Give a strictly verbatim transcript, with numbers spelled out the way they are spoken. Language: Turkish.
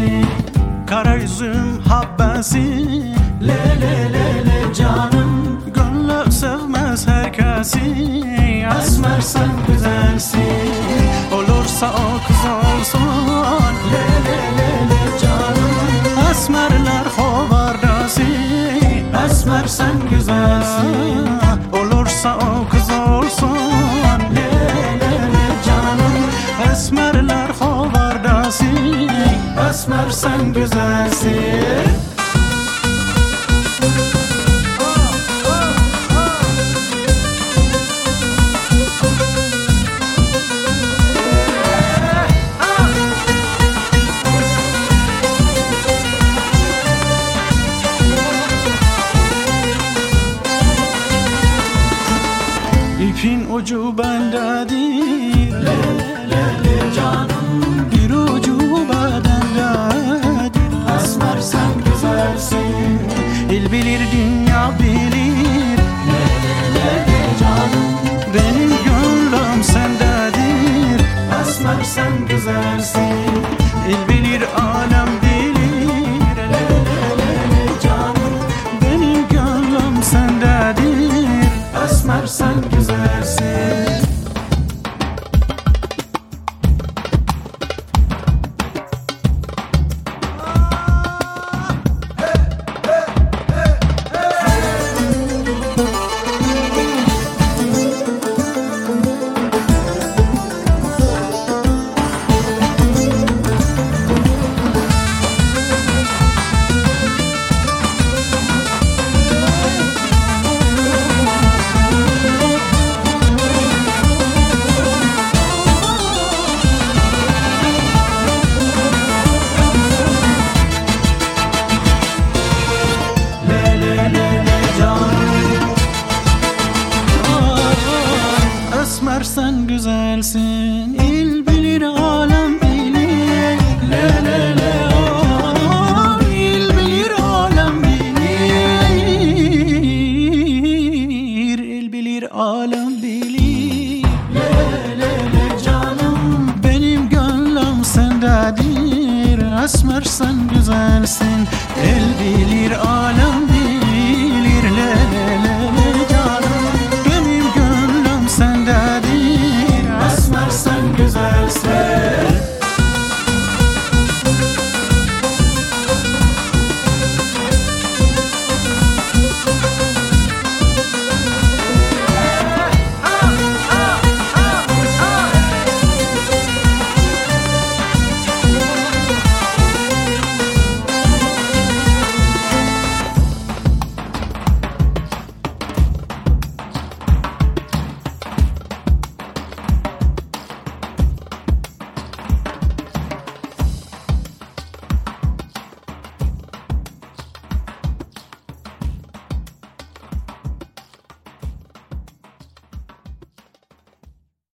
Kara üzüm habbesi, le le le le canım. Gönlü sevmez herkesi, esmer sen güzelsin. Olursa o kız olsun, le le le le canım. Esmerler hovardası, esmer sen güzelsin. Olursa o kız olsun, le le le canım. Esmerler hovardası, esmer sen güzelsin. İpin ucu bendedir, le le le canım. Bir ucu bedendedir, esmer sen güzelsin. İl bilir dünya bilir, le le le le canım. Benim gönlüm sendedir, esmer sen güzelsin. İl bilir alem bilir, le le le le canım. Benim gönlüm sendedir, esmer sen güzelsin. Esmer sen güzelsin, il bilir alem bilir, le le le oh, il bilir alem bilir, il bilir alem bilir, le le le canım. Benim gönlüm sendedir, esmer sen güzelsin, el bilir alem bilir, le le